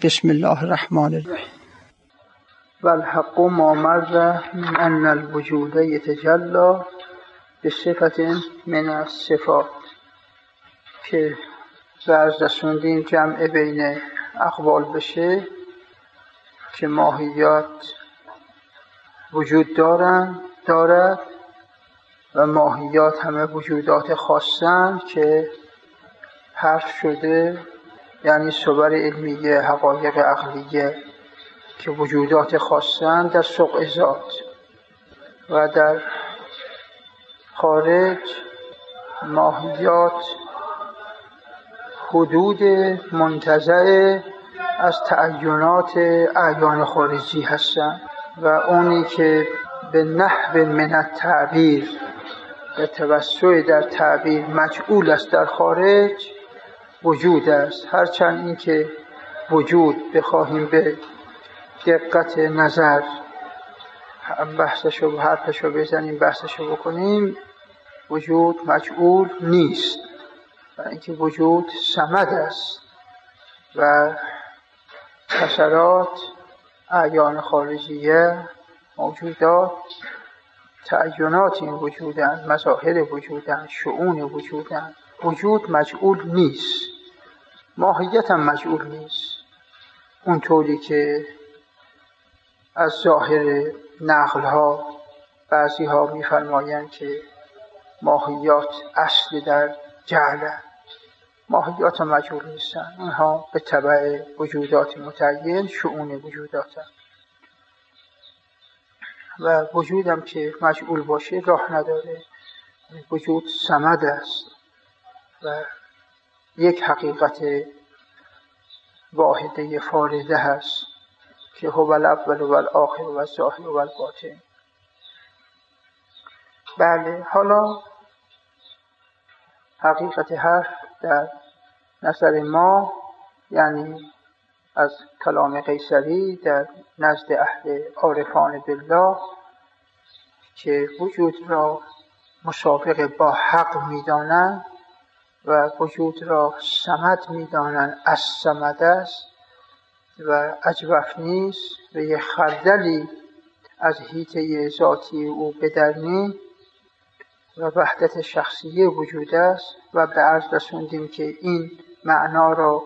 بسم الله الرحمن الرحیم. والحق ما مر من ان الوجود يتجلى بصفة من الصفات، که برز رسوندیم جمع بین اقوال بشه که ماهیات وجود دارد و ماهیات همه وجودات خاصن که حرف شده، یعنی صور علمیه، حقایق عقلیه که وجودات خاصن در سوق ذات، و در خارج ماهیات حدود منتزع از تعینات اعیان خارجی هستند و اونی که به نحو من التعبیر به توسع در تعبیر مجعول است در خارج وجود است. هرچند این که وجود بخواهیم به دقت نظر بحثشو حرفشو بزنیم، بحثشو بکنیم، وجود مجعول نیست و اینکه وجود صمد است و حشرات اعیان خارجیه موجودات تعینات این وجودند، مظاهر وجودند، شؤون وجودند. وجود مجعول نیست، ماهیت هم مجعول نیست، اونطوری که از ظاهر نقل ها بعضی ها میفرمایند که ماهیات اصل در جعل، ماهیات مجعول نیستن، اونها به تبع وجودات متعین شؤون وجودات هم. و وجودم که مجعول باشه راه نداره، وجود صمد است و یک حقیقت واحده فارده هست که هو الاول و الاخر و الظاهر و الباطن. بله، حالا حقیقت حرف در نظر ما، یعنی از کلام قیصری در نزد اهل عارفان بالله، که وجود را مسابق با حق می‌دانند و وجود را صمد می‌دانند، از صمد است و اجوف نیست و یک خردلی از حیطه ذاتی او بدرنی و وحدت شخصیه وجود است. و به عرض رسوندیم که این معنا را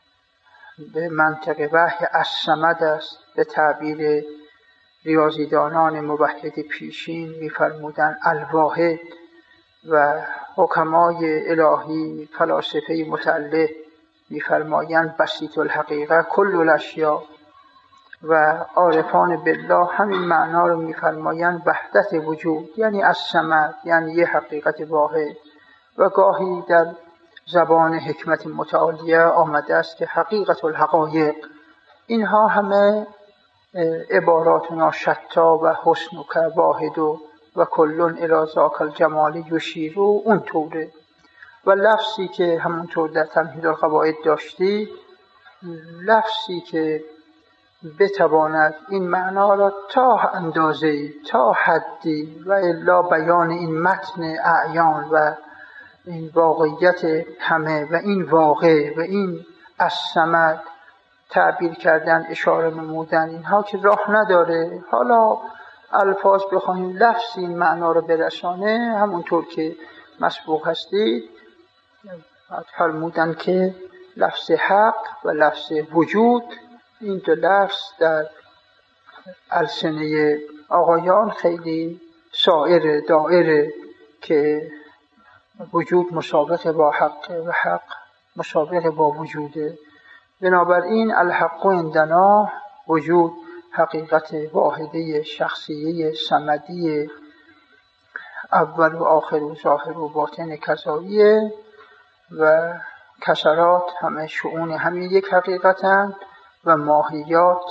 به منطق وحی از صمد است به تعبیر ریاضیدانان موحد پیشین می‌فرمودند الواحد، و حکمای الهی فلاسفه متعله می‌فرمایند بسیط الحقیقه کل الاشیاء، و عارفان بالله همین معنا رو می‌فرمایند وحدت وجود، یعنی از صمد، یعنی یه حقیقت واحد. و گاهی در زبان حکمت متعالیه آمده است که حقیقت الحقایق. اینها همه عباراتنا شتا و حسنک واحد و کلون الی ذاک الجمال یشیر اون طوره. و لفظی که همونطور در تمهید القواعد داشتی، لفظی که بتواند این معنا را تا اندازه‌ای، تا حدی و الا بیان این متن اعیان و این واقعیت همه و این واقع و این الصمد تعبیر کردن، اشاره نمودن، اینها که راه نداره. حالا الفاظ بخواهیم لفظ این معنا رو برسانه، همونطور که مسبوق هستید فرمودن که لفظ حق و لفظ وجود، این دو لفظ در السنه آقایان خیلی سائر دائره که وجود مسابقه با حق و حق مسابقه با وجوده. بنابراین الحق عندنا، وجود حقیقت واحده شخصیه صمدی اول و آخر و ظاهر و باطن کذاییه، و کسرات همه شؤون همین یک حقیقتند و ماهیات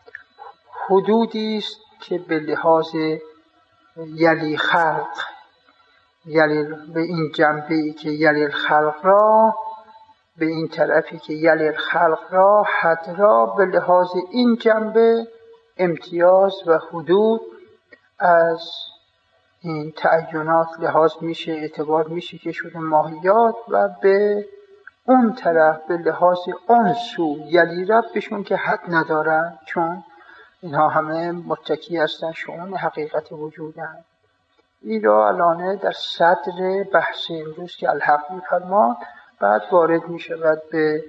حدودی است که به لحاظ یلی خلق، یلی به این جنبه‌ای که یلی الخلق را، به این طرفی که یلی الخلق را، حد را به لحاظ این جنبه امتیاز و حدود از این تعینات لحاظ میشه، اعتبار میشه که شده ماهیات، و به اون طرف به لحاظ اون سو یلی ربشون که حد ندارن، چون اینها همه متکی هستن شؤون حقیقت وجودن. این را الان در صدر بحث امروز که الحق می‌فرماد بعد وارد می‌شود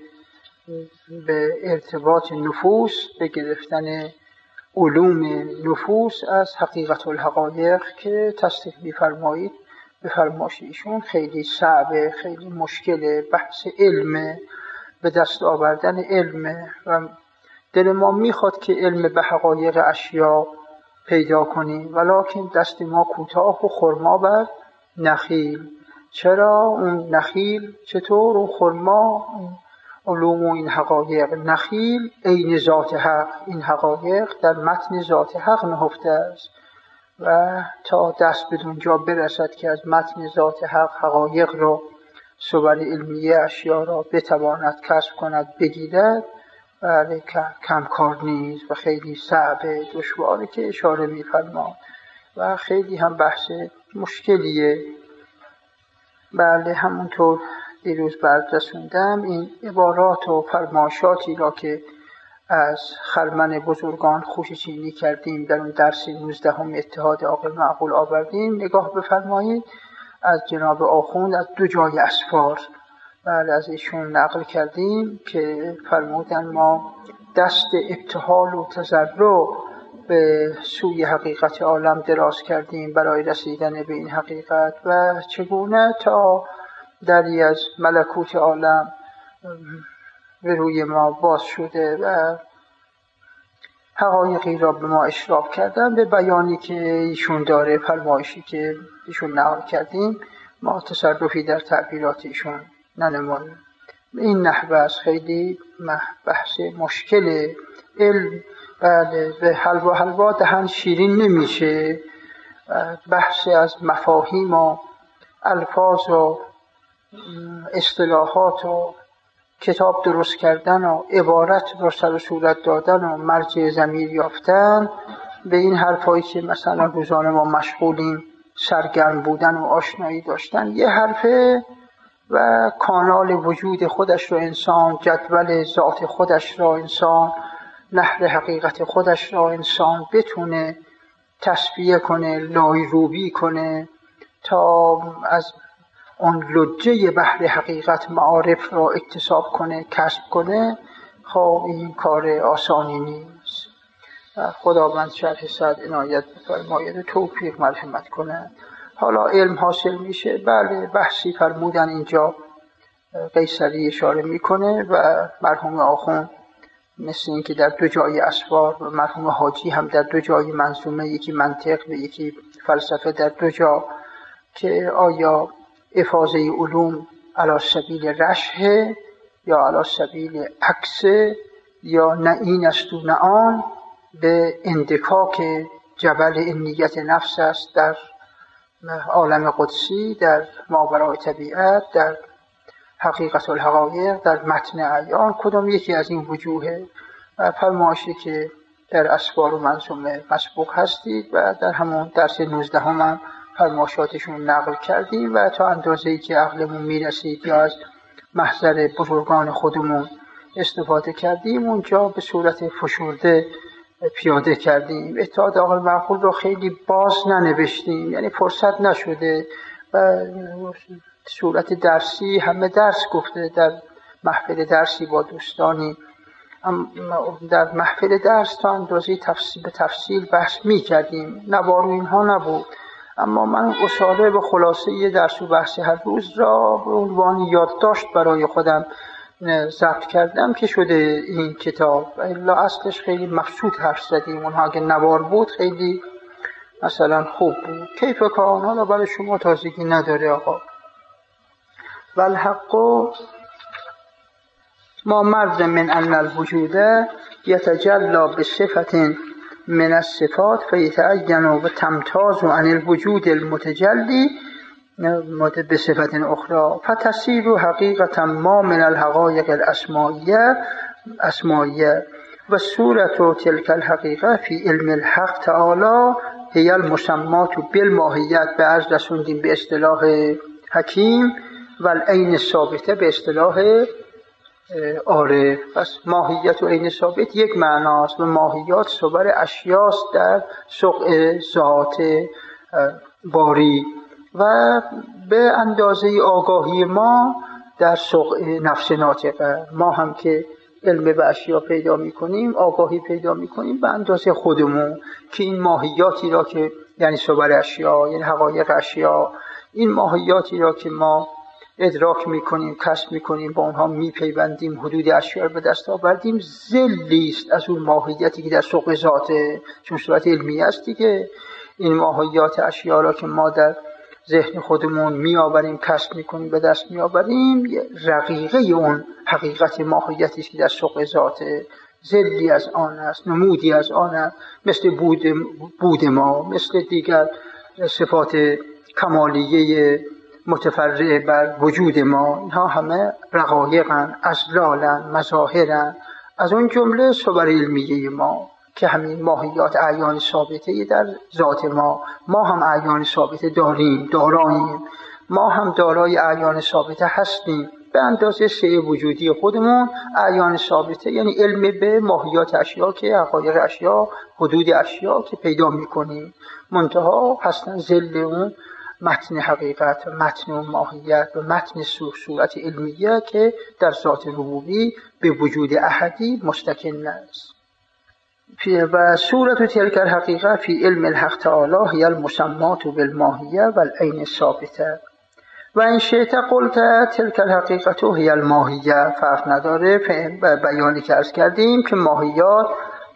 به ارتباط نفوس، به گرفتن علوم نفوس از حقیقت الحقایق که تصدیق می‌فرمایید به فرمایش ایشون خیلی صعبه، خیلی مشکله. بحث علم، به دست آوردن علم و دل ما میخواد که علم به حقایق اشیا پیدا کنیم، ولکن دست ما کوتاه و خرما بر نخیل. چرا اون نخیل؟ چطور اون خرما؟ علوم و این حقایق نخیل عین ذات حق، این حقایق در متن ذات حق نهفته است و تا دست به اونجا برسد که از متن ذات حق حقایق رو، صور علمیه اشیا را بتواند کسب کند، بگیرد، بله کم کار نیست و خیلی صعبه، دشواره که اشاره می‌فرماد و خیلی هم بحث مشکلیه. بله همونطور دیروز بررسوندم این عبارات و فرمایشاتی را که از خرمن بزرگان خوشه‌چینی کردیم در اون درس 19 اتحاد عاقل معقول آوردیم، نگاه بفرمایید از جناب آخوند از 2 جای اسفار بله از ایشون نقل کردیم که فرمودن ما دست ابتهال و تضرع به سوی حقیقت عالم دراز کردیم برای رسیدن به این حقیقت و چگونه تا دری از ملکوت عالم به روی ما باز شده و حقایقی را به ما اشراف کردن. به بیانی که ایشون داره، فرمایشی که ایشون نقل کردیم، ما تصرفی در تعبیرات ایشون ننماییم. این نحوه از خیلی بحث مشکل علم. بله به حلوا دهن شیرین نمیشه. بحث از مفاهیم و الفاظ و اصطلاحات و کتاب درست کردن و عبارت رو سر و صورت دادن و مرجع ضمیر یافتن، به این حرفایی که مثلا روزانه ما مشغولیم سرگرم بودن و آشنایی داشتن، یه حرفه و کانال وجود خودش رو انسان، جدول ذات خودش رو انسان، نحو حقیقت خودش رو انسان بتونه تصفیه کنه، لایروبی کنه تا از اون لجه بحر حقیقت معارف را اکتساب کنه، کسب کنه، خب این کار آسانی نیست. خداوند شرح صد عنایت بفرماید و توفیق مرحمت کنه. حالا علم حاصل میشه. بله بحثی فرمودن اینجا قیصری اشاره میکنه و مرحوم آخوند مثل این که در 2 جای اسفار و مرحوم حاجی هم در 2 جای منظومه، یکی منطق و یکی فلسفه، در 2 جا که آیا افاضه علوم علی سبیل رشح یا علی سبیل عکس یا نه این است و نه آن، به اندکاک جبل انیت نفس است در عالم قدسی، در ماورای طبیعت، در حقیقت الحقایق، در متن اعیان، کدام یکی از این وجوه فرمایشی که در اسفار و منظومه مسبوق هستید و در همون درس 19 هم فرمایشاتشون نقل کردیم و تا اندازه‌ای که عقلمون میرسید یا از محضر بزرگان خودمون استفاده کردیم اونجا به صورت فشرده پیاده کردیم. اتحاد عاقل معقول رو خیلی باز ننوشتیم، یعنی فرصت نشده و صورت درسی همه درس گفته در محفل درسی با دوستانی، در محفل درس تا اندازه به تفصیل بحث می کردیم، نوار و اینها نبود. اما من اصاله و خلاصه یه درس و بحث هر روز را به عنوان یادداشت برای خودم ضبط کردم که شده این کتاب. الا اصلش خیلی مبسوط حرف زدیم، اونها اگه نوار بود خیلی مثلا خوب بود. کیف کان حالا برای شما تازگی نداره آقا. والحق ما مر من ان الوجود یتجلی بصفت من الصفات فیتعین و تمتاز عن الوجود المتجلی بصفت اخرى فتصیر حقیقتا ما من الحقایق الاسمائیه و صورت تلك الحقیقه فی علم الحق تعالی هی المسمات بالماهیت. به عرض رسوندیم به اصطلاح حکیم و العین ثابته به اصطلاح عارف. پس ماهیت و عین ثابت یک معناست و ماهیات صور اشیاست در سقع ذات باری و به اندازه آگاهی ما در سقع نفس ناطقه. ما هم که علم به اشیا پیدا میکنیم، آگاهی پیدا میکنیم به اندازه خودمون که این ماهیاتی را که یعنی صور اشیا، یعنی حقایق اشیا، این ماهیاتی را که ما ادراک میکنیم، کسب میکنیم، با اونها میپیوندیم، حدود اشیا رو به دست آوردیم، ذلی است از اون ماهیتی که در سوق ذاته، چون صورت علمی است دیگه. این ماهیات اشیا را که ما در ذهن خودمون میآوریم، کسب میکنیم، به دست میآوریم، رقیقه اون حقیقت ماهیتی که در سوق ذاته، ذلی از آن است، نمودی از آن است، مثل بود ما، مثل دیگر صفات کمالیه متفرع بر وجود ما. اینها همه رقایقن، ازلالن، مظاهرن، از اون جمله صور علمیه ما که همین ماهیات اعیان ثابته در ذات ما هم اعیان ثابته داراییم، ما هم دارای اعیان ثابته هستیم به اندازه سعه وجودی خودمون. اعیان ثابته یعنی علم به ماهیات اشیا که حقایق اشیا، حدود اشیا که پیدا میکنیم، منتها هستن ذل اون متن حقیقت و متن و ماهیت و متن صورت علمیه که در ذات ربوبی به وجود احدی مستکن است. و صورت تلک الحقیقه فی علم الحق تعالی هی المسمات بالماهیه و العین ثابته و این شئت قلت تلک الحقیقه هی الماهیه. فرق نداره، بیانی که عرض کردیم که ماهیات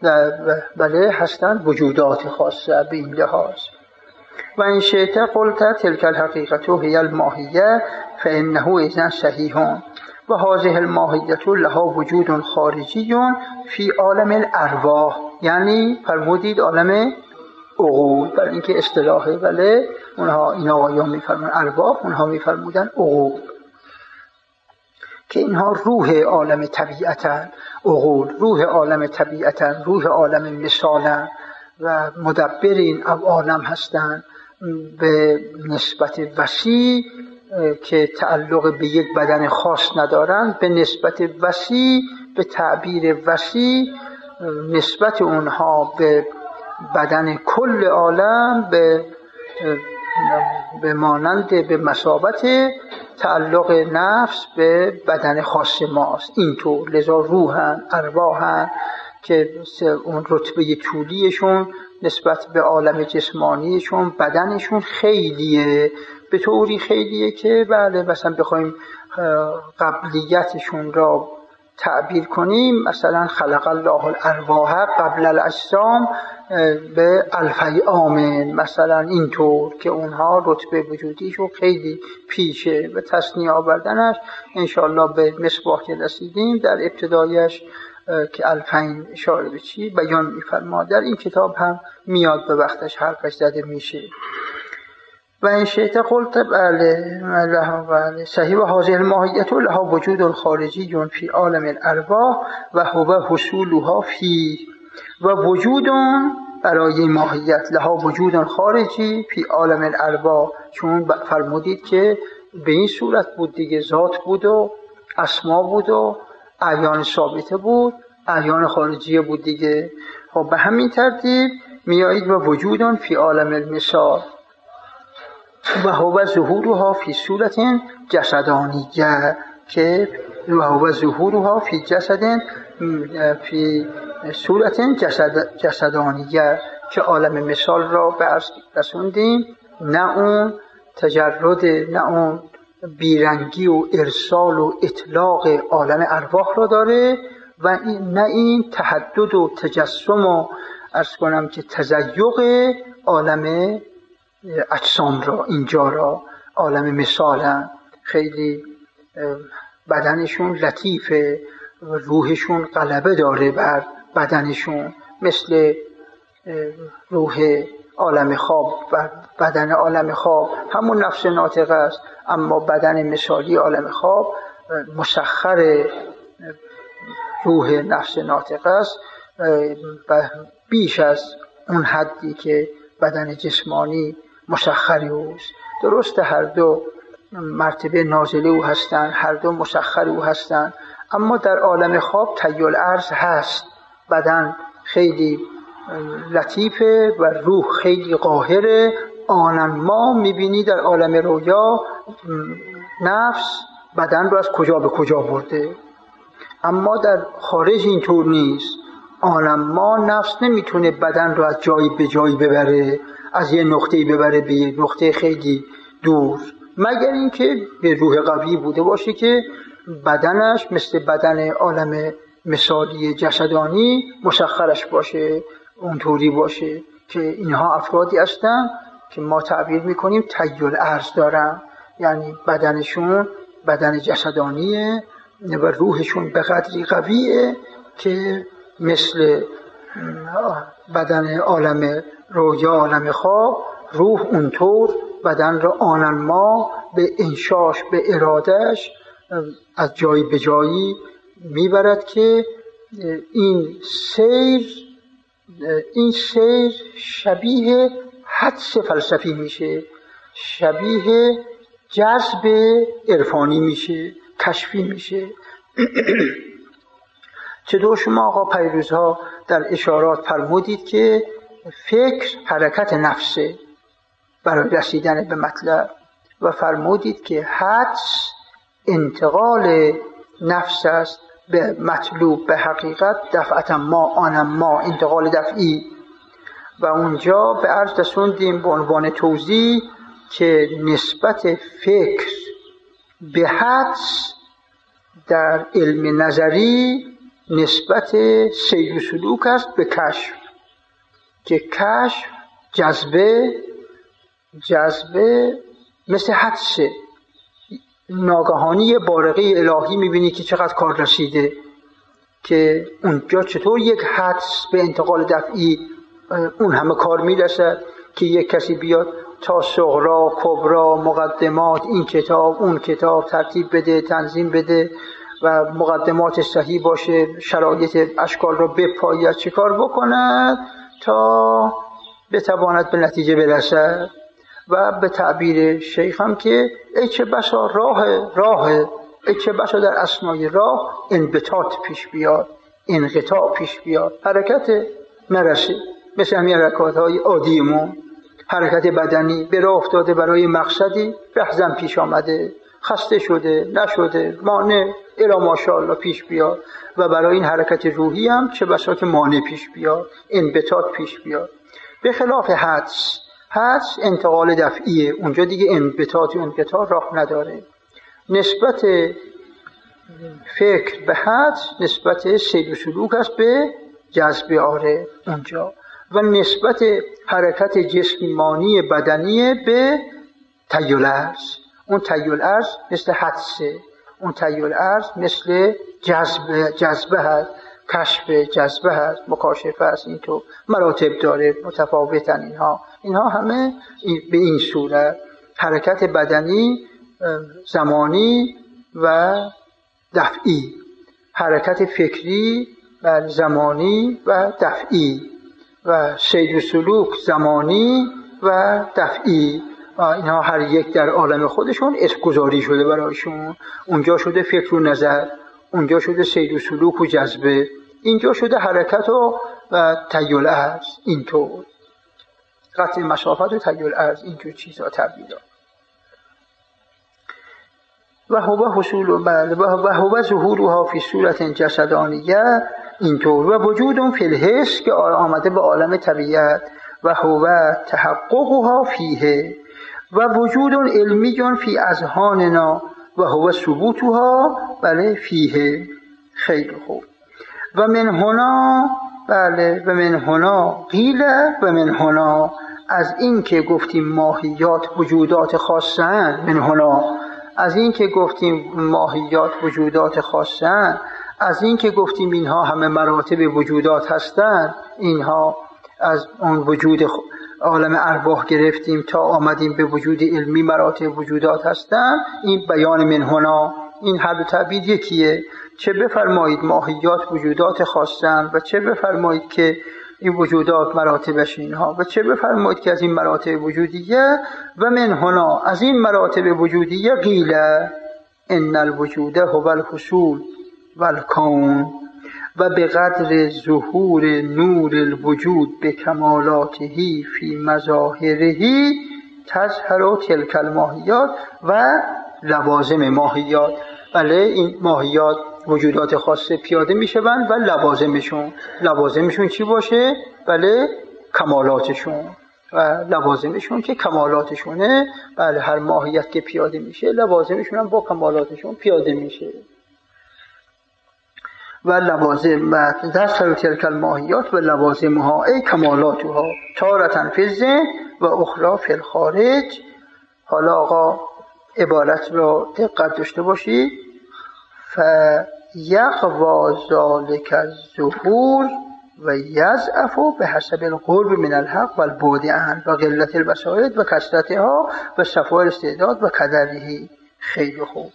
بله هستند وجودات خاصه به این لحاظ. و این شئت قلت تلک الحقیقه هی الماهیه فانه اذن صحیح و هذه الماهیه لها وجود خارجی فی عالم الارواح، یعنی فرمودید عالم عقول، برای اینکه اصطلاحه بله اونها این آقایان میفرمودن ارواح، اونها میفرمودن عقول، که اینها روح عالم طبیعتن. عقول روح عالم طبیعتن، روح عالم مثالن و مدبر این عالم هستن به نسبت وسیع که تعلق به یک بدن خاص ندارن، به نسبت وسیع، به تعبیر وسیع، نسبت اونها به بدن کل عالم به مانند به مثابت تعلق نفس به بدن خاص ماست. اینطور لذا روحن، ارواحن که اون رتبه طولیشون نسبت به عالم جسمانیشون، بدنشون خیلیه، به طوری خیلیه که بله مثلا بخوایم قبلیتشون را تعبیر کنیم، مثلا خلق الله الارواح قبل الاجسام به الفی عام، مثلا اینطور که اونها رتبه وجودیشون خیلی پیشه و تصنیع آوردنش انشاءالله به مصباح که رسیدیم در ابتدایش که الفین اشاره به چی بیان می‌فرما، در این کتاب هم میاد به وقتش حرفش زده میشه. و این شئت قلت بله صحیح و هذه الماهیت لها وجود خارجی فی عالم الارواح و هو حصولها فی و وجود برای ماهیت لها وجود خارجی فی عالم الارواح، چون فرمودید که به این صورت بود دیگه، ذات بود و اسما بود و اعیان ثابته بود، اعیان خارجیه بود دیگه. خب به همین ترتیب میایید و وجودان فی عالم المثال و هو ظهورها فی صورت جسدانیه، که و هو ظهورها فی جسد فی صورت جسدانیه، که عالم مثال را به عرض رسوندیم، نه اون تجرد، نه اون بیرنگی و ارسال و اطلاق عالم ارواح را داره و نه این تحدد و تجسم و عرض کنم که تزیق عالم اجسام را. اینجا را عالم مثالن، خیلی بدنشون لطیفه، روحشون غلبه داره بر بدنشون، مثل روح عالم خواب و بدن عالم خواب همون نفس ناطقه است، اما بدن مثالی عالم خواب مسخر روح نفس ناطقه است و بیش از اون حدی که بدن جسمانی مسخری اوست. درست هر دو مرتبه نازله او هستند، هر دو مسخر او هستند. اما در عالم خواب طی الارض هست، بدن خیلی لطیفه و روح خیلی قاهره. آنن ما میبینی در عالم رویا نفس بدن رو از کجا به کجا برده، اما در خارج اینطور نیست. آنن ما نفس نمیتونه بدن رو از جایی به جایی ببره، از یه نقطه‌ای ببره به یه نقطه خیلی دور، مگر اینکه به روح قوی بوده باشه که بدنش مثل بدن عالم مثالی جسدانی مسخرش باشه، اونطوری باشه که اینها افرادی هستن که ما تعبیر میکنیم طی الارض دارن، یعنی بدنشون بدن جسدانیه و روحشون به قدری قویه که مثل بدن عالم رویا، عالم خواب، روح اونطور بدن را آنن ما به انشاش، به ارادش از جایی به جایی میبرد که این سیر شبیه حدس فلسفی میشه، شبیه جذب عرفانی میشه، کشفی میشه. چطور شما آقا پیروزها در اشارات فرمودید که فکر حرکت نفسه برای رسیدن به مطلب، و فرمودید که حدس انتقال نفس است به مطلوب، به حقیقت، دفعتا ما آنم ما، انتقال دفعی. و اونجا به عرض رسوندیم به عنوان توضیح که نسبت فکر به حدس در علم نظری نسبت سیر و سلوک است به کشف، که کشف جذبه مثل حدسه، ناگهانی بارقه الهی میبینی که چقدر کار رسیده، که اونجا چطور یک حدس به انتقال دفعی اون همه کار میرسد که یک کسی بیاد تا صغرا، کبرا، مقدمات، این کتاب اون کتاب ترتیب بده، تنظیم بده و مقدمات صحیح باشه، شرایط اشکال را بپاید، چه کار بکند تا بتواند به نتیجه برسد. و به تعبیر شیخ هم که ای چه بسا راه ای چه بسا در اثنای راه انبطاط پیش بیاد، انقطاع پیش بیاد، حرکت نرسه، مثل همین حرکات‌های عادیمون، حرکت بدنی به راه افتاده برای مقصدی، رهزن پیش آمده، خسته شده، نشده، مانع الا ماشاءالله پیش بیاد. و برای این حرکت روحی هم چه بسا که مانع پیش بیاد، انبطاط پیش بیاد. به خلاف حدس انتقال دفعیه، اونجا دیگه انبطاط و انقطاع راه نداره. نسبت فکر به حدس نسبت سیر و سلوک است به جذب عارف اونجا، و نسبت حرکت جسمانی بدنی به طی الارض. اون طی الارض مثل حدسه، اون طی الارض مثل جذبه هست، کشف جذبه هست، مکاشفه هست. این تو مراتب داره، متفاوتن اینها همه به این صورت، حرکت بدنی زمانی و دفعی، حرکت فکری و زمانی و دفعی، و سیر و سلوک زمانی و دفعی. اینها هر یک در عالم خودشون اسم گذاری شده برایشون. اونجا شده فکر و نظر، اونجا شده سیر و سلوک و جذبه، اینجا شده حرکت و طی الارض. اینطور قطع مسافت و طی الارض، اینجور چیزها تعبیر داد. و هو ظهورها فی صورت جسدانیه، اینطور. و وجود فی الحس که آمده به عالم طبیعت، و هو تحققها فیه، و وجود علمی فی اذهاننا، و هو ثبوتها بله فیه. خیلی خوب. و من هنا بله، و من هنا قیل، و من هنا از این که گفتیم ماهیات وجودات خاصن، من هنا از این که گفتیم ماهیات وجودات خاصن، از این که گفتیم اینها همه مراتب وجودات هستند، اینها از اون وجود عالم ارواح گرفتیم تا آمدیم به وجود علمی مراتب وجودات هستند. این بیان من هنا، این هر دو تعبیر یکیه. چه بفرمایید ماهیات وجودات خاصن و چه بفرمایید که این وجودات مراتبش اینها و چه بفرمایید که از این مراتب وجودیه و من هنا از این مراتب وجودیه قیل ان الوجود هو الحصول والکون و به قدر ظهور نور الوجود به کمالاته فی مظاهره تظهر تلک الماهیات و لوازم ماهیات. بله این ماهیات وجودات خاصه پیاده میشوند و لوازمشون چی باشه؟ بله کمالاتشون و لوازمشون که کمالاتشونه. بله هر ماهیت که پیاده میشه لوازمشون هم با کمالاتشون پیاده میشه و لوازم و تظهر تلک الماهیات و لوازمها ای کمالاتها تارة فی الذهن و اخرى فی الخارج. حالا آقا عبارت را دقت داشته باشید. فیقوی ذلک الظهور و یضعف بحسب القرب من الحق و البعد عنه و قلت الوسائل و کثرتها و صفاء الاستعداد و کدره. خیلی خوب.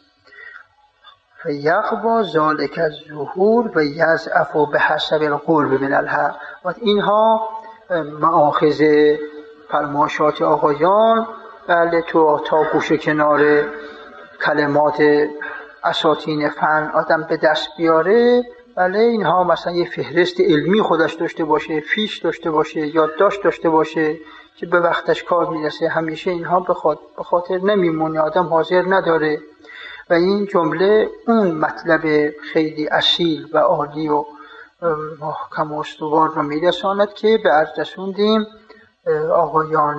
فیقوی ذلک الظهور و یضعف بحسب القرب من الحق. و اینها مآخذ فرمایشات آقایان بله تو تا گوش کنار کلمات اساطین فن آدم به دست بیاره. بله اینها مثلا یه فهرست علمی خودش داشته باشه، فیش داشته باشه، یادداشت داشته باشه که به وقتش کار میرسه. همیشه اینها به خاطر نمیمونه، آدم حاضر نداره و این جمله اون مطلب خیلی اصیل و عالی و محکم و استوار رو میرساند که به عرض رسوندیم آقایان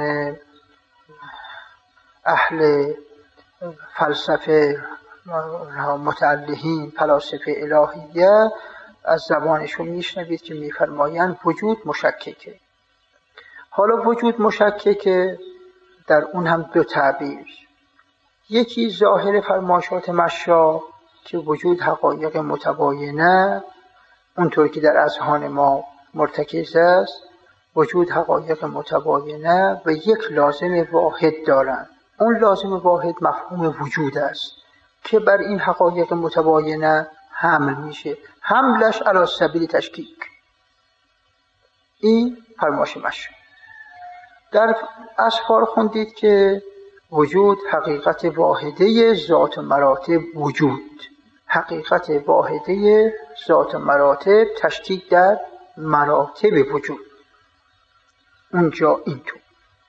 اهل فلسفه متعلهین فلاسفه الهیه از زبانشون میشنوید که میفرمایند وجود مشککه. حالا وجود مشککه در اون هم دو تعبیر. یکی ظاهر فرمایشات مشا که وجود حقایق متباینه اونطور که در اذهان ما مرتکز است، وجود حقایق متباینه و یک لازم واحد دارند. اون لازم واحد مفهوم وجود است که بر این حقایق متباینه حمل میشه، حملش علی سبیل تشکیک. این فرمایش مشا. در اسفار خوندید که وجود حقیقت واحده ذات مراتب وجود، حقیقت واحده ذات مراتب تشکیک در مراتب وجود. اونجا اینطور.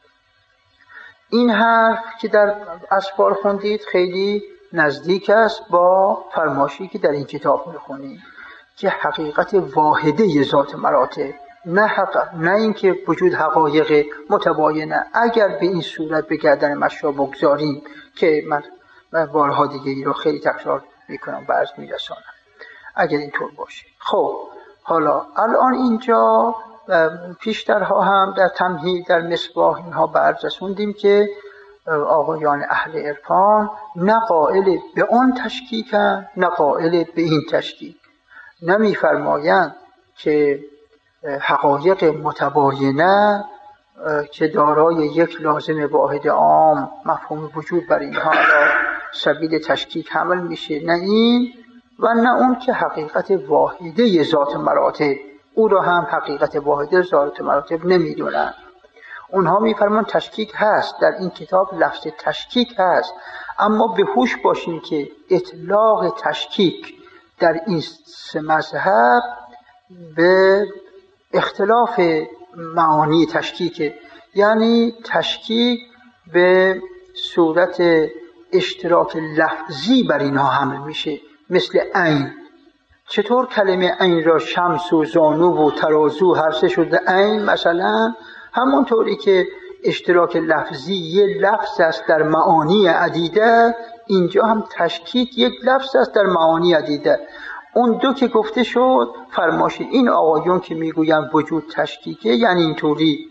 این حرف که در اسفار خوندید خیلی نزدیک است با فرمایشی که در این کتاب میخونید که حقیقت واحده ذات مراتب، نه اینکه وجود حقایق متباینه. اگر به این صورت به گردن مشا بگذاریم که من بارها دیگه ای رو خیلی تکرار میکنم و عرض میرسانم، اگر اینطور باشه. خب حالا الان اینجا پیشترها هم در تمهید در مصباح اینها به عرض رسوندیم که آقایان اهل عرفان نه قائل به آن تشکیکن نه قائل به این تشکیک. نمیفرمایند که حقایق متباینه که دارای یک لازم واحد عام مفهوم وجود بر اینها را سبیل تشکیک حمل میشه، نه این و نه اون که حقیقت واحده ذات مراتب، او را هم حقیقت واحده ذات مراتب نمیدونن. اونها میفرمان تشکیک هست، در این کتاب لفظ تشکیک هست، اما به هوش باشین که اطلاق تشکیک در این سه مذهب به اختلاف معانی تشکیک، یعنی تشکیک به صورت اشتراک لفظی بر اینها حمل میشه. مثل عین، چطور کلمه عین را شمس و زانو و ترازو هر سه شده عین مثلا، همونطوری که اشتراک لفظی یه لفظ است در معانی عدیده، اینجا هم تشکیک یک لفظ است در معانی عدیده. اون دو که گفته شد فرمایش این آقایون که میگوین وجود تشکیکه، یعنی اینطوری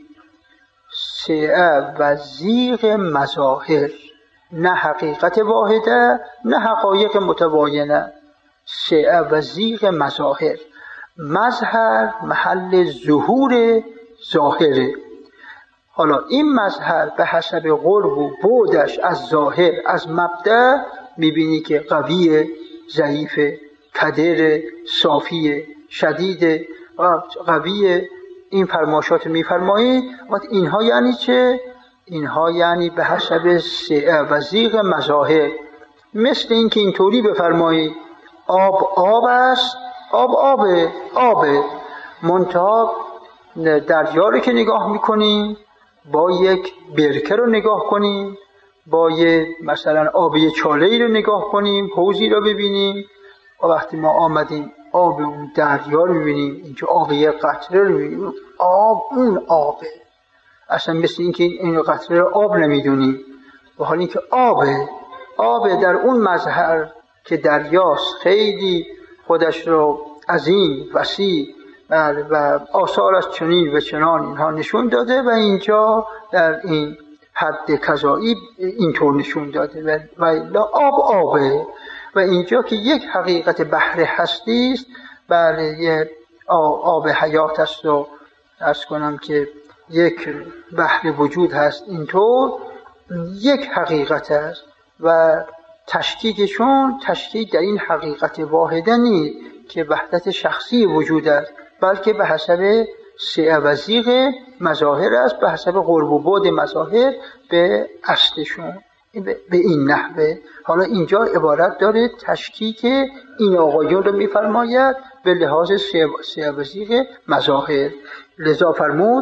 سعه و زیغ مظاهر، نه حقیقت واحده نه حقایق متباینه، سعه و زیغ مظاهر. مظهر محل ظهور ظاهره. حالا این مظهر به حسب قرب و بعدش از ظاهر از مبدأ میبینی که قویه، ضعیفه، کدر، صافیه، شدیده، قویه، این فرمایشات میفرمایید. اینها یعنی چه؟ اینها یعنی به حسب سعه و ضیق مظاهر. مثل این که اینطوری بفرمایید آب است، آبه منتها دریا رو که نگاه میکنیم، با یک برکه رو نگاه کنیم، با مثلا آبی چاله‌ای رو نگاه کنیم، حوضی رو ببینیم، و وقتی ما آمدیم آب اون دریا رو ببینیم، اینجا آب یک قطره رو ببینیم، اون آبه. اصلا مثل این که این قطره رو آب نمیدونیم، و حال این که آبه در اون مظهر که دریاست، خیلی خودش رو عظیم، وسیع و آثارش چنین و چنان اینها نشون داده، و اینجا در این حد کذایی اینطور نشون داده. و آبه، و اینجا که یک حقیقت بحر هستی است، یه آب حیات است، و عرض کنم که یک بحر وجود هست، اینطور یک حقیقت است و تشکیکشون تشکیک در این حقیقت واحده نیست که وحدت شخصی وجود است، بلکه به حسب سعه و ضیق مظاهر است، به حسب قرب و بعد مظاهر به اصلشون به این نحوه. حالا اینجا عبارت داره تشکیک این آقایون رو میفرماید به لحاظ سعه و ضیق مظاهر. لذا فرمود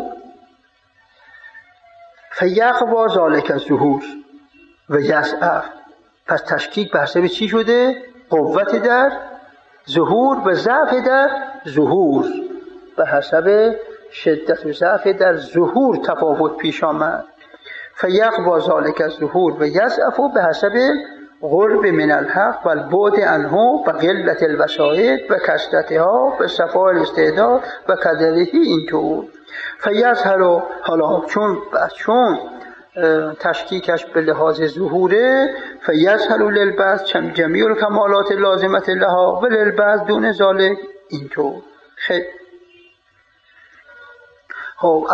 فیقوا ذالک الظهور و یضعف. پس تشکیک به حسب چی شده؟ قوت در ظهور و ضعف در ظهور. به حسب شدت و ضعف در ظهور تفاوت پیش آمد. فیقوا ذالک الظهور و یضعف به حسب قرب من الحق و البعد عنه و قلت الوسائل و کثرتها و صفاء الاستعداد و کدره. اینطور فیظهر. حالا چون تشکیکش به لحاظ ظهوره، فیظهر للبعض جمیع الکمالات لازمت لها و للبعض دون ذالک. اینطور خیلی خب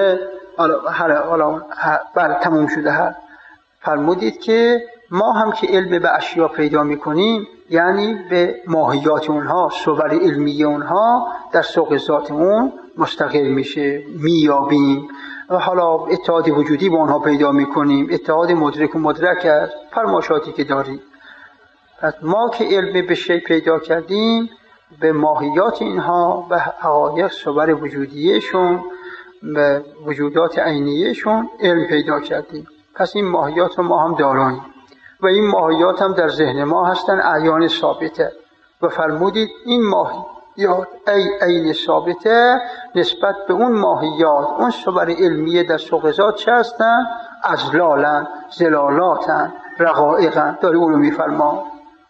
الان تموم شده. فرمودید که ما هم که علم به اشیا پیدا میکنیم، یعنی به ماهیات اونها، صور علمی اونها در سوق ذات اون مستقل میشه، میابیم، و حالا اتحاد وجودی با اونها پیدا میکنیم، اتحاد مدرک و مدرک است، فرماشاتی که داریم. پس ما که علم به شی پیدا کردیم، به ماهیات اینها و حقایق صور وجودیشون و وجودات عینیشون علم پیدا کردیم. پس این ماهیات رو ما هم داراییم و این ماهیات هم در ذهن ما هستن، اعیان ثابته. و فرمودید این ماهیات عین ثابته نسبت به اون ماهیات، اون صور علمیه در سوق ذات چه هستن؟ ازلالن، زلالاتن، رقائقن. داری اون رو میفرما.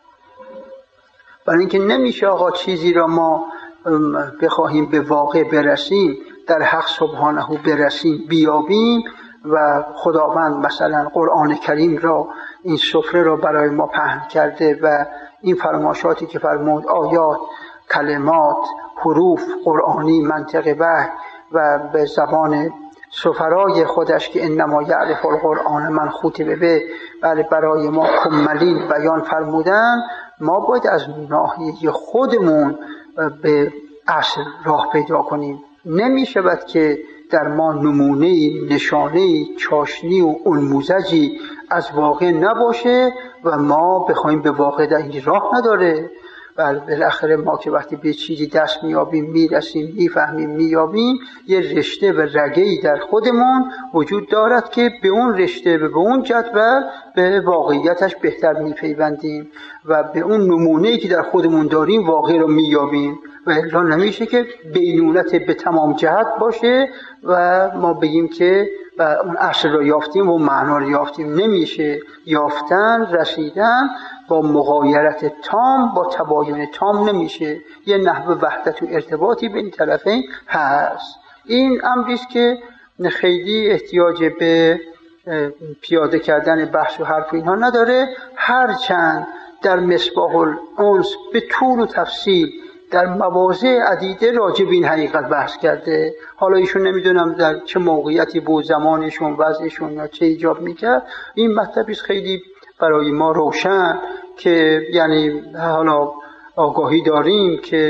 برای اینکه نمیشه آقا چیزی را ما بخواهیم به واقع برسیم، در حق سبحانه برسیم، بیابیم، و خداوند مثلا قرآن کریم را، این سفره را برای ما پهن کرده و این فرماشاتی که فرمود، آیات، کلمات، حروف قرآنی، منطق وحی و به زبان سفرای خودش که انما یعرف القرآن من خطب به، برای ما کملین بیان فرمودن. ما باید از ناحیه خودمون به اصل راه پیدا کنیم. نمی شود که در ما نمونه، نشانه، چاشنی و انموزجی از واقع نباشه و ما بخوایم به واقع در این راه نداره. و بالاخره ما که وقتی به چیزی دست میابیم، میرسیم، میفهمیم، میابیم، یه رشته و رگه‌ای در خودمون وجود دارد که به اون رشته و به اون جدول به واقعیتش بهتر میپیوندیم و به اون نمونه‌ای که در خودمون داریم واقع رو میابیم. و الا نمیشه که بینونت به تمام جهت باشه و ما بگیم که اون اصل رو یافتیم و معنا رو یافتیم. نمیشه. یافتن، رسیدن با مغایرت تام، با تباین تام نمیشه. یه نحو وحدت و ارتباطی بین طرفین هست. این امریست که خیلی احتیاج به پیاده کردن بحث و حرف اینها نداره. هرچند در مصباح الانس به طول و تفصیل در مواضع عدیده راجع به این حقیقت بحث کرده. حالا ایشون نمیدونم در چه موقعیتی بود، زمانشون، وضعشون یا چه ایجاب میکرد. این مطلبی خیلی برای ما روشن که یعنی حالا آگاهی داریم که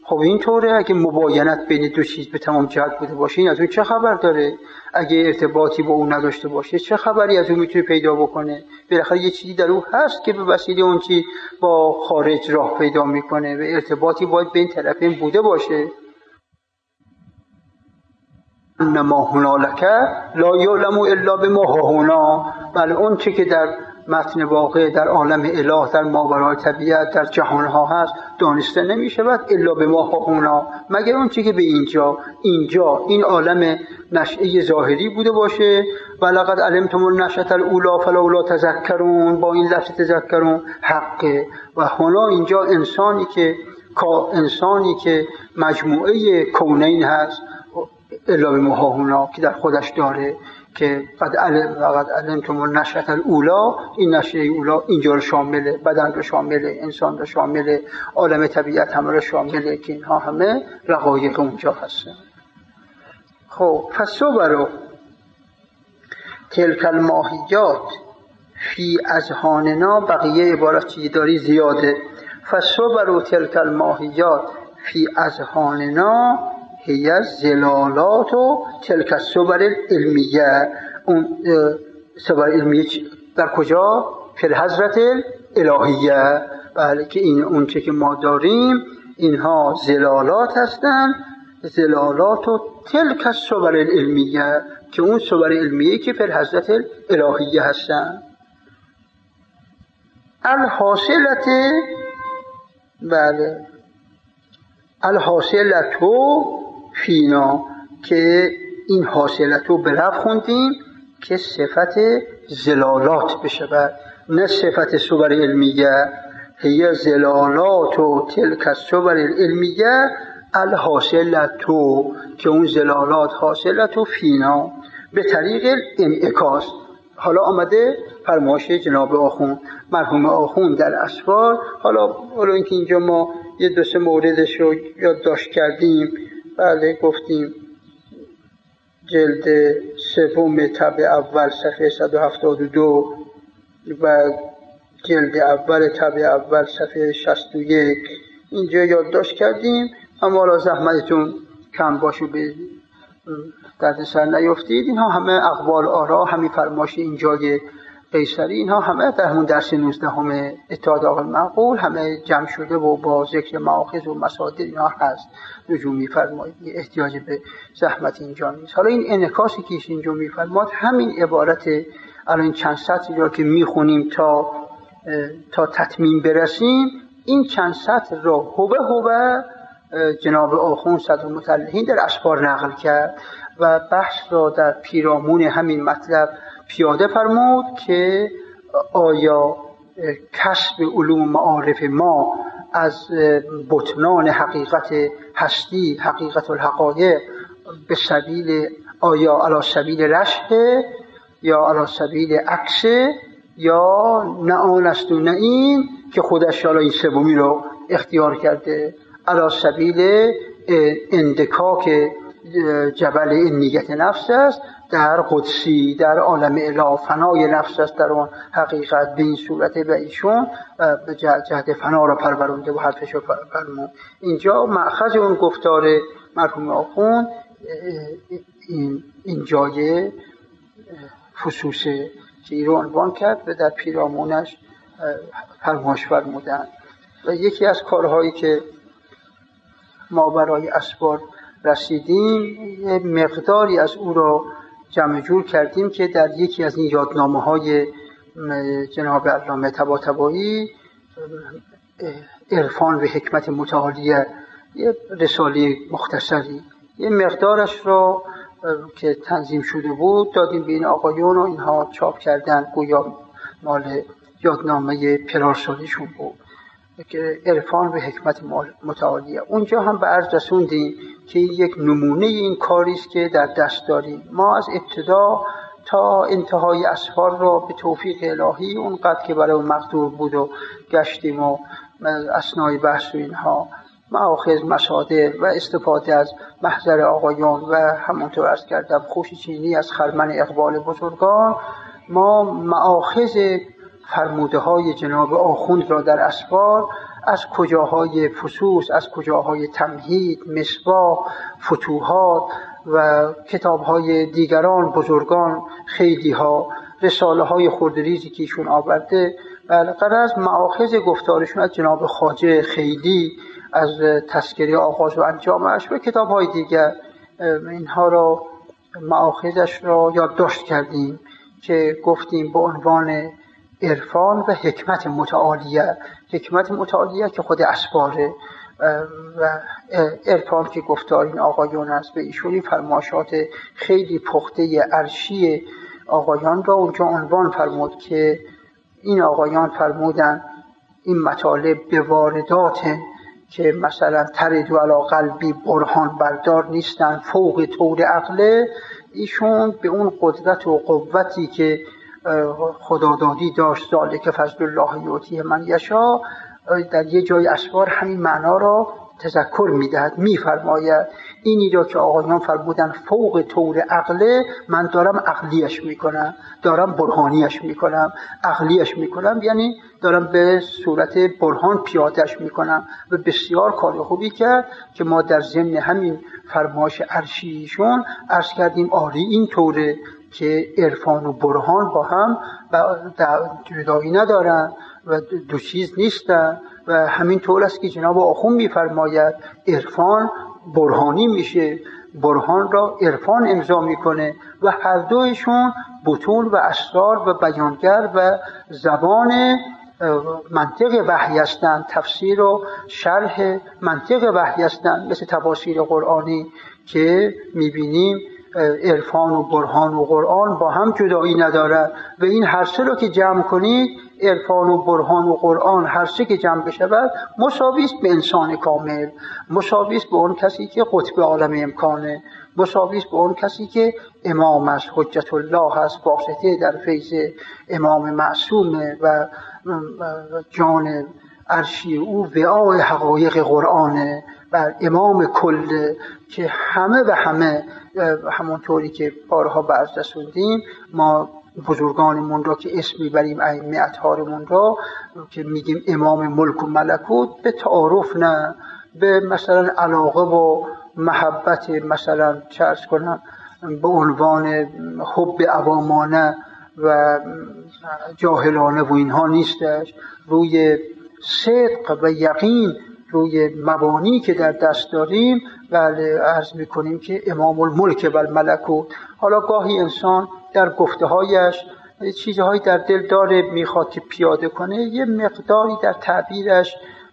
خب اینطوره، اگه مباینت بین دو چیز به تمام جهت بوده باشه این از اون چه خبر داره؟ اگه ارتباطی با اون نداشته باشه چه خبری از اون میتونه پیدا بکنه؟ بالاخره یه چیزی در اون هست که به وسیله اون چیز با خارج راه پیدا میکنه و ارتباطی باید بین طرفین بوده باشه. انما هنالک لا یعلم الا بما هاهنا، بله اون چه که در متن واقع در عالم اله، در ماورای طبیعت، در جهانها هست دانسته نمی شود الا بما هاهنا، مگر اون چه که به اینجا این عالم نشأه ظاهری بوده باشه. ولقد علمتم النشأة الاولی فلولا تذکرون، با این لفظ تذکرون حقه. و هنا اینجا انسانی که مجموعه کونین هست الا بما هاهنا که در خودش داره، که قد علمتم النشأة الاولی، این نشأه اولی اینجا رو شامله، بدن رو شامله، انسان رو شامله، عالم طبیعت همه رو شامله، که اینها همه رقایق اونجا هستن. خب فصبروا تلک الماهیات فی اذهاننا، بقیه عبارت چیزی داری زیاده. فصبروا تلک الماهیات فی اذهاننا هی زلالات و تلک الصور العلمیه. اون صور علمیه در کجا؟ فی الحضرت الالهیه. بله که این اون چه که ما داریم اینها زلالات هستند، زلالات و تلک الصور العلمیه، که اون صور علمیه که فی الحضرت الالهیه هستند. الحاصلت، بله الحاصلتو فینا، که این حاصلتو به لفظ خوندیم که صفت زلالات بشود، نه صفت صور علمیه. هی زلالات و تلک الصور العلمیه الحاصلتو، که اون زلالات حاصلتو فینا به طریق انعکاس. حالا آمده فرمایش جناب آخوند، مرحوم آخوند در اسفار. حالا اینکه اینجا ما یه دو سه موردش رو یادداشت کردیم. بله گفتیم جلد سوم طبع اول صفحه 172 و جلد اول طبع اول صفحه 61 اینجا یادداشت کردیم. اما حالا زحمتتون کم باشه، به دردسر نیفتید. اینها همه اقوال آرا، همین فرمایش اینجای قیصری، اینها همه در همون درس 19 اتحاد عقل معقول همه جمع شده و با ذکر مآخذ و مصادر اینها هست. رجوع می‌فرمایید، احتیاج به زحمت اینجا نیست. حالا این انعکاسی که اینجا می‌فرماد همین عبارت الان چند سطری را که می‌خونیم تا تتمیم برسیم، این چند سطر را هوبه جناب آخوند صدرالمطلعین در اسفار نقل کرد و بحث را در پیرامون همین مطلب پیاده فرمود که آیا کسب علوم معارف ما از بطنان حقیقت هستی، حقیقت الحقایق، به سبیل آیا علی سبیل رشد یا علی سبیل عکس، یا نه آن است و نه این که خودش حالا این سومی رو اختیار کرده، علی سبیل اندکاک جبل نیت نفس است در قدسی، در عالم اله، فنای نفس است در اون حقیقت. به این صورت به ایشون به جهت فنا را پرورونده و حرفش را فرمود. اینجا مأخذ اون گفتار مرحوم آخوند این جای فصوصه که این رو عنوان کرد و در پیرامونش فرمایش فرمودند. و یکی از کارهایی که ما برای اسفار رسیدیم، یه مقداری از او را جمع جور کردیم که در یکی از این یادنامه‌های جناب علامه طباطبایی، عرفان و حکمت متعالیه، یه رساله مختصری، یه مقدارش را که تنظیم شده بود دادیم به این آقایون و اینها چاپ کردن، گویا مال یادنامه پرارسالیشون بود که عرفان و حکمت متعالیه. اونجا هم به عرض رسوندیم که یک نمونه این کاری است که در دست داریم. ما از ابتدا تا انتهای اسفار را به توفیق الهی اونقدر که برای مقدور بود و گشتیم و اثنای بحث و اینها مآخذ، مصادر و استفاده از محضر آقایان و همونطور عرض کردم خوشیچینی از خرمن اقبال بزرگان، ما مآخذ فرموده های جناب آخوند را در اسفار از کجاهای فصوص، از کجاهای تمهید، مصباح، فتوحات و کتاب‌های دیگران بزرگان، خیلی ها رساله های خردریزی که ایشون آورده. غرض مآخذ گفتارشون از جناب خواجه خیلی، از تذکره آغاز و انجامش و کتاب‌های دیگر، اینها را مآخذش را یادداشت کردیم که گفتیم به عنوان عرفان و حکمت متعالیه. حکمت متعالیه که خود اسباره و عرفان که گفتار این آقایون است و ایشون این فرمایشات خیلی پخته عرشی آقایان را اونجا عنوان فرمود که این آقایان فرمودن این مطالب به واردات که مثلا تردو علی قلبی برهان بردار نیستن، فوق طور عقله. ایشون به اون قدرت و قوتی که خدادادی داشت، ذالک فضل الله یؤتیه من یشاء، در یه جای اسوار همین معنا را تذکر میدهد، میفرماید اینی را که آقایان فرمودن فوق طور عقله، من دارم عقلیش میکنم، دارم برهانیش میکنم. عقلیش میکنم یعنی دارم به صورت برهان پیادهش میکنم. و بسیار کار خوبی کرد که ما در ضمن همین فرمایش عرشیشون عرض کردیم آری این طوره که عرفان و برهان با هم جدایی ندارن و دو چیز نیستن. و همین طور است که جناب آخوند میفرماید عرفان برهانی میشه، برهان را عرفان امضا میکنه و هر دویشون بطون و اسرار و بیانگر و زبان منطق وحی هستند، تفسیر و شرح منطق وحی هستند، مثل تفاسیر قرآنی که میبینیم عرفان و برهان و قرآن با هم جدایی ندارد و این هر سه رو که جمع کنید، عرفان و برهان و قرآن هر سه که جمع بشود مساوی است به انسان کامل، مساوی است به اون کسی که قطب عالم امکانه، مساوی است به اون کسی که امام است، حجت الله است، واسطه در فیض امام معصومه و جان عرشی او وعای حقایق قرآنه و امام کل که همه و همه، همونطوری که بارها برز رسوندیم ما بزرگانمون را که اسم میبریم، ائمه اطهارمون را که میگیم امام ملک و ملکوت، به تعارف نه، به مثلا علاقه و محبت مثلا چرس کنم به عنوان حب عوامانه و جاهلانه و اینها نیستش. روی صدق و یقین، روی مبانی که در دست داریم بله عرض میکنیم که امام الملک و الملکوت. حالا گاهی انسان در گفته‌هایش چیزهایی در دل داره میخواد که پیاده کنه، یه مقداری در تعبیرش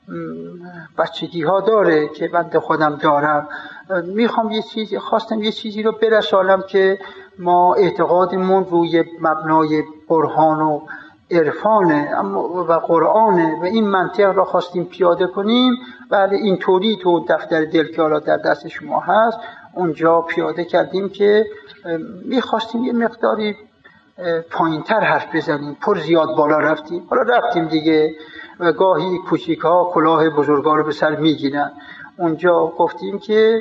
بچگی ها داره که بنده خودم دارم، خواستم یه چیزی رو برسانم که ما اعتقادمون روی مبنای برهان و عرفانه و قرآنه و این منطق را خواستیم پیاده کنیم. بله اینطوری تو دفتر دل که حالا در دست شما هست اونجا پیاده کردیم که میخواستیم یه مقداری پایینتر حرف بزنیم، پر زیاد بالا رفتیم، حالا رفتیم دیگه و گاهی کوچیک ها کلاه بزرگا رو به سر میگیرن. اونجا گفتیم که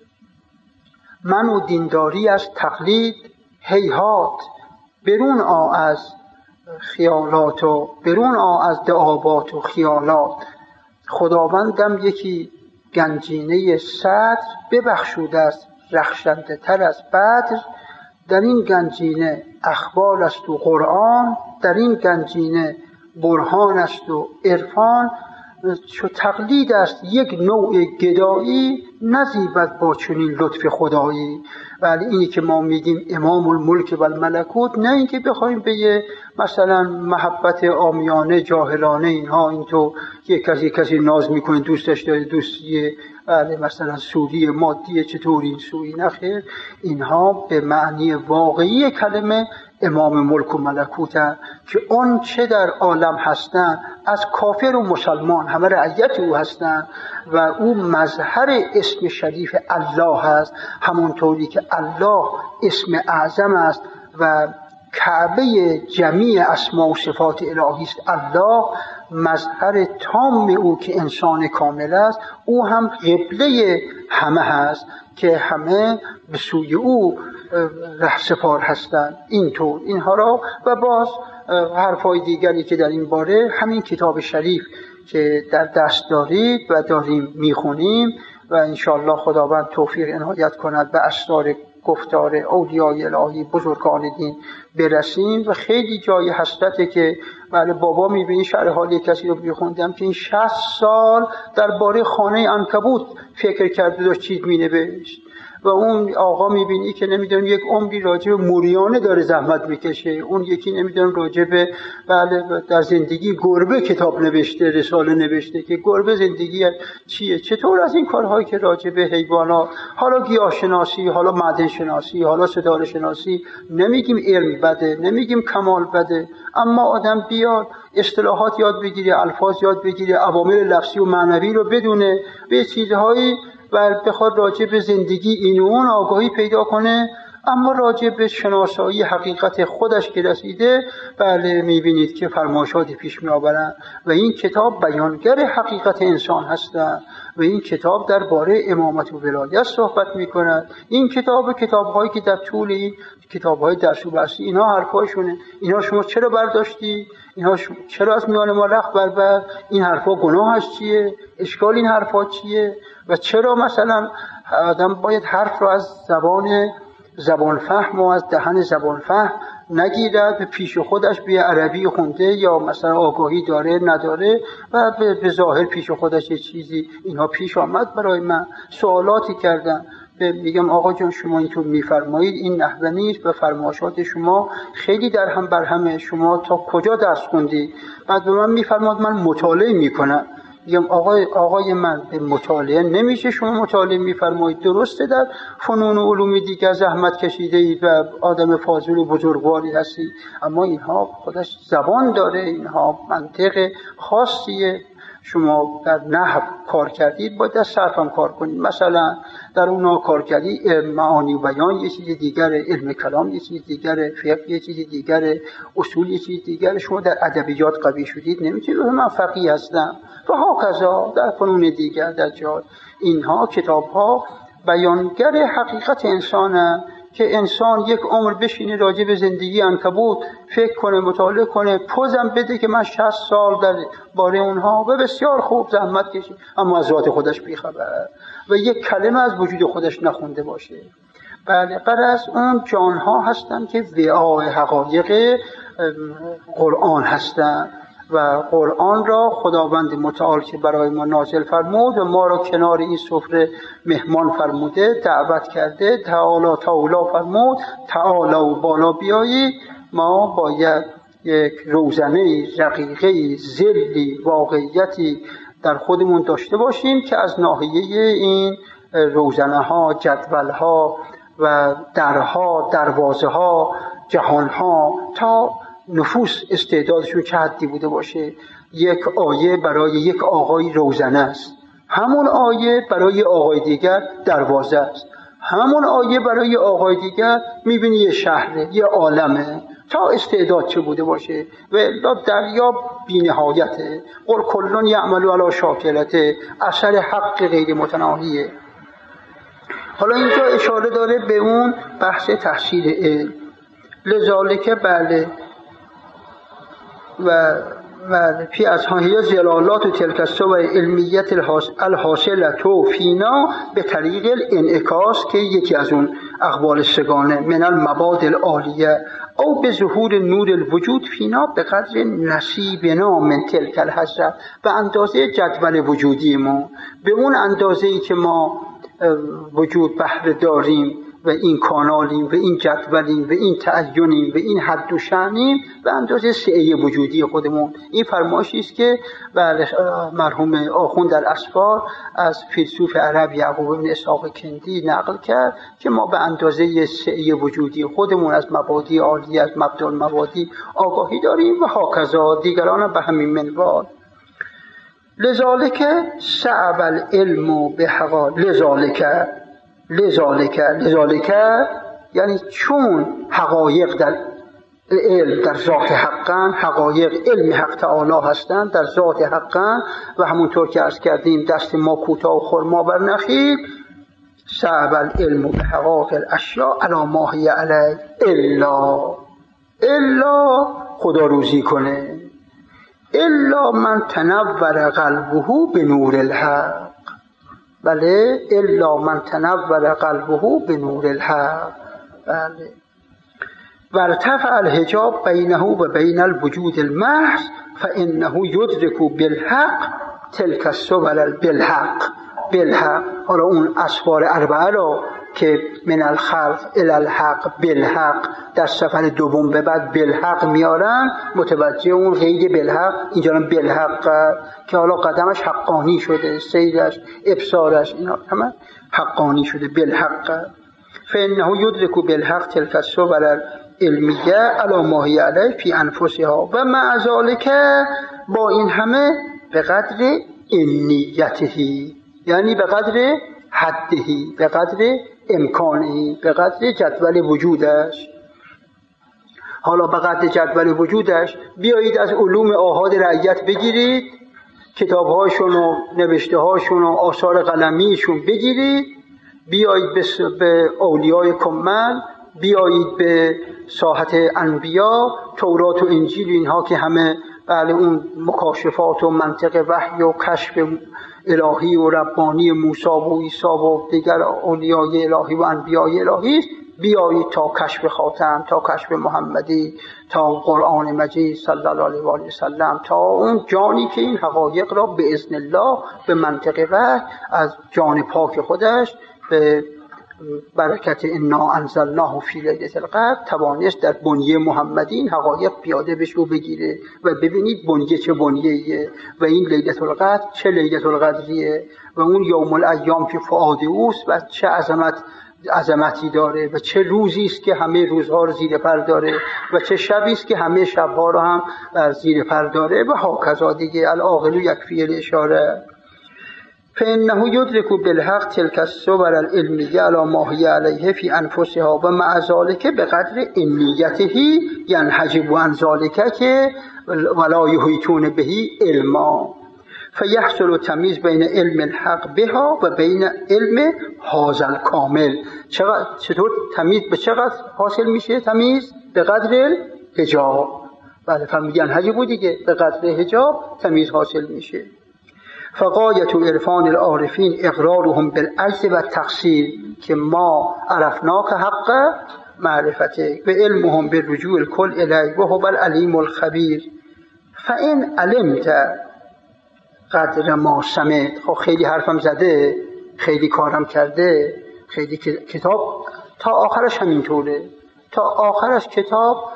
من و دینداری از تقلید هیهات، برون از خیالات و برون از دعابات و خیالات. خداوندم یکی گنجینه صدر ببخشوده است رخشنده تر از بدر، در این گنجینه اخبار است و قرآن، در این گنجینه برهان است و عرفان. چو تقلید است یک نوع گدایی، نزیبد با چنین لطف خدایی. ولی اینی که ما میگیم امام الملک و الملکوت، نه اینکه بخوایم به یه مثلا محبت عامیانه جاهلانه اینها، اینطور یک کسی ناز میکنه دوستش داره، دوستیه بله مثلا سوری مادیه چطوری این سوری، نخیر، اینها به معنی واقعی کلمه امام ملک و ملکوتن که اون چه در عالم هستن از کافر و مسلمان همه رعیت او هستن و او مظهر اسم شریف الله هست، همونطوری که الله اسم اعظم است و کعبه جمیع اسما و صفات الهی است. الله مظهر تام او که انسان کامل است، او هم قبله همه هست که همه به سوی او رهسپار هستند. اینطور اینها را و باز حرفای دیگری که در این باره همین کتاب شریف که در دست دارید و داریم میخونیم و انشاءالله خداوند توفیق عنایت کند به اسرار گفتار اولیای الهی بزرگان دین برسیم. و خیلی جای حسرته که بله بابا میبینی شرح حالی کسی رو میخوندم که این 60 سال درباره خانه عنکبوت فکر کرده داشت چیز مینوشت و اون آقا میبینی که نمیدونم یک عمری راجع به موریانه داره زحمت میکشه، اون یکی نمیدونم راجع به بله در زندگی گربه کتاب نوشته، رساله نوشته که گربه زندگی چیه، چطور از این کارهایی که راجع به حیوانات، حالا گیاهشناسی، حالا معدن شناسی، حالا ستاره شناسی، نمیگیم علم بده، نمیگیم کمال بده، اما آدم بیاد اصطلاحات یاد بگیره، الفاظ یاد بگیره، عوامل لفظی و معنوی رو بدونه، به چیزهایی و بخواد راجع به زندگی این و اون آگاهی پیدا کنه، اما راجع به شناسایی حقیقت خودش که رسیده بله میبینید که فرمایشاتی پیش میآورن و این کتاب بیانگر حقیقت انسان هستند و این کتاب درباره امامت و ولایت صحبت میکند. این کتاب‌هایی که در طول این کتاب‌های درس و بحثی اینا حرفایشونه، اینا شما چرا برداشتی؟ اینا چرا از میان ما رخت بر این حرفا گناهش چیه؟ اشکال این حرفا چیه؟ و چرا مثلا آدم باید حرف رو از زبان فهم و از دهن زبان فهم نگیرد، به پیش خودش به عربی خونده یا مثلا آگاهی داره نداره و به ظاهر پیش خودش یه چیزی اینها پیش آمد برای من، سوالاتی کردم، میگم آقا جان شما اینطور میفرمایید این نحوه نیست و فرمایشات شما خیلی در هم بر همه، شما تا کجا درس خوندید؟ بعد به من میفرماد من مطالعه میکنم. میگم آقای من به مطالعه نمیشه، شما مطالعه میفرمایید، درسته در فنون و علوم دیگه زحمت کشیده اید و آدم فاضل و بزرگواری هستی، اما اینها خودش زبان داره، اینها منطق خاصیه. شما در نحو کار کردید باید در صرف هم کار کنید، مثلا در اونها کار کردید معانی و بیان یه چیز دیگره، علم کلام یه چیز دیگره، فقه یه چیز دیگره، اصول یه چیز دیگره. شما در ادبیات قوی شدید نمیتونید من فقیه هستم و هاکذا در فنون دیگر در جای اینها کتاب‌ها بیانگر حقیقت انسانه که انسان یک عمر بشینه راجع به زندگی عنکبوت فکر کنه، مطالعه کنه، پوزم بده که من 60 سال در باره اونها و بسیار خوب زحمت کشید اما از ذات خودش بیخبر و یک کلمه از وجود خودش نخونده باشه. بله غرض اون جانها هستن که وعای حقایق قرآن هستن و قرآن را خداوند متعال که برای ما نازل فرمود و ما را کنار این سفره مهمان فرموده، دعوت کرده، تعالی فرمود، تعالی و بالا بیایید. ما باید یک روزنه رقیقه ذلی واقعیتی در خودمون داشته باشیم که از ناحیه این روزنه ها، جدول ها و درها، دروازه ها، جهان ها تا نفوس استعدادشون چه حدی بوده باشه. یک آیه برای یک آقای روزنه است، همون آیه برای آقای دیگر دروازه است، همون آیه برای آقای دیگر میبینی یه شهره، یه عالمه، تا استعداد چه بوده باشه و دریا بی نهایته. قل کلون یعملو علی شاکلته، اثر حق غیر متناهیه. حالا اینجا اشاره داره به اون بحث تحصیل علم، لذالک بله و فی از هایی زلالات و تلکستو و علمیت الحاصلتو فینا به طریق الانعکاس که یکی از اون اقوال سگانه من المباد العالیه او به ظهور نور الوجود فینا به قدر نصیبنا من تلک الحضرت، به اندازه جدول وجودی ما، به اون اندازه‌ای که ما وجود بهره داریم و این کانالیم و این جدولیم و این تعینیم و این حد و شأنیم به اندازه سعه وجودی خودمون. این فرمایشی است که مرحوم آخوند در اسفار از فیلسوف عرب یعقوب بن اسحاق کندی نقل کرد که ما به اندازه سعه وجودی خودمون از مبادی عالی، از مبدأ المبادی آگاهی داریم و هاکذا دیگران هم به همین منوال. لذالک صعب العلم بحقا لذالک یعنی چون حقایق در علم در ذات حقا، حقایق علم حق تعالی هستند در ذات حقا و همونطور که عرض کردیم دست ما کوتاه و خرما بر نخیل، صعب العلم بحقاق الاشیاء علی ما هی علی الا خدا روزی کنه، الا من تنور قلبه به نور الحق. بله، الا من تنور قلبه به نور الحق. بله. وارتفع الحجاب بینه و بین الوجود المحض فانه یدرک بالحق تلک الصور بالحق. حالا اون اسفار اربعه را که من الخلق الی الحق بالحق در سفر دوم به بعد بالحق میارن، متوجه اون قید بالحق اینجا بالحق که حالا قدمش حقانی شده، سیرش، ابصارش، اینا همه حقانی شده بالحق. فانه یدرک بالحق تلک الصور علمیه علی ما هی علیه فی انفسها و مع ذلک، با این همه به قدر نیتهی، یعنی به قدر حدهی، به قدر امکانهی، به قدر جدول وجودش. حالا به قدر جدول وجودش بیایید از علوم آحاد رعیت بگیرید، کتابهاشون و نوشته هاشون و آثار قلمیشون بگیرید، بیایید به اولیای کمل، بیایید به ساحت انبیا، تورات و انجیل، اینها که همه بله اون مکاشفات و منطق وحی و کشف الهی و ربانی موسی و عیسی و دیگر اولیای الهی و انبیای الهی است. بیایید تا کشف خاتم، تا کشف محمدی، تا قرآن مجید صلی الله علیه و آله و سلم، تا اون جانی که این حقایق را به اذن الله به منطق وحی از جان پاک خودش به برکت انا انزلناه فی لیلة القدر توانست در بنیه محمدی این حقایق پیاده بشه و بگیره و ببینید بنیه چه بنیه‌ایه و این لیلة القدر چه لیلة القدریه و اون یوم الایام که فؤاد اوست و چه عظمتی داره و چه روزی است که همه روزها رو زیر پر داره و چه شبی است که همه شبها رو هم بر زیر پر داره و هاکذا دیگه. العاقل یکفی الاشاره. فإنه يدرك بالحق تلك الصور العلمية على ما هي عليه في أنفسها ومع ذلك بقدر نیته ينحجب عن ذلك ولا يحيطون به علما فيحصل تمیز بین علم الحق بها و بین علم هذا الكامل. چطور تمیز به چقدر حاصل میشه؟ تمیز به قدر حجاب. بله فرمودن حجاب دیگه، به قدر حجاب تمیز حاصل میشه. فغایت عرفان العارفین اقرارهم بالعجز و تقصیر که ما عرفناک حق معرفته و علمهم بالرجوع الکل الیه و هو العلیم الخبیر. فان علمت قدر ما سمعت. خیلی حرفم زده، خیلی کارم کرده، خیلی کتاب تا آخرش همینطوره، تا آخرش کتاب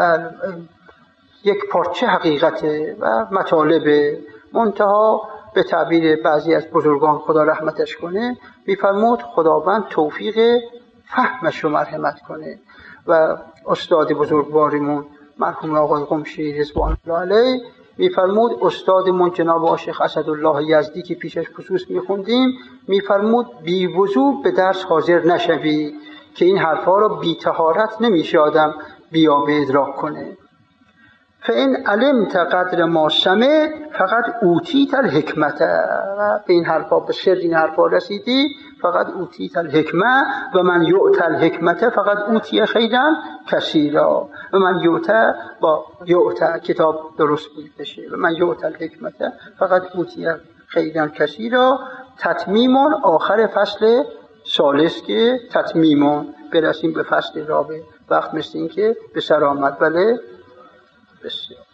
یک پارچه حقیقته و مطالبه. منتها به تعبیر بعضی از بزرگان خدا رحمتش کنه میفرمود خداوند توفیق فهمش رو مرحمت کنه. و استاد بزرگواریمون مرحوم آقای قمشی رضوان الله علیه میفرمود، استادمون جناب شیخ اسدالله یزدی که پیشش خصوص میخوندیم میفرمود بی وضو به درس حاضر نشوی که این حرفا رو بی طهارت نمیشه آدم بیا به ادراک کنه. فإن علمت قدر ما سمع فقط اوتیت الحکمت. به این حرفا به سر این حرفا رسیدی فقط اوتیت الحکمه و من یؤت الحکمت فقط اوتی خیرا کثیرا و من یؤت کتاب درست بود بشه و من یؤت الحکمت فقط اوتی خیرا کثیرا. تتمیمون آخر فصل ثالث که تتمیمون برسیم به فصل رابع. وقت مثل این که به سر آمد. بله بسیار